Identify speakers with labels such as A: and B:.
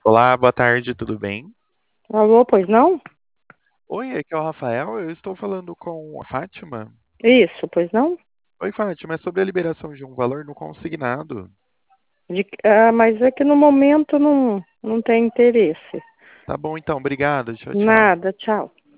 A: Olá, boa tarde, tudo bem?
B: Alô, pois não?
A: Oi, aqui é o Rafael, eu estou falando com a Fátima.
B: Isso, pois não?
A: Oi, Fátima, é sobre a liberação de um valor no consignado.
B: Mas é que no momento não tem interesse.
A: Tá bom, então, obrigado, tchau, tchau.
B: Nada, tchau.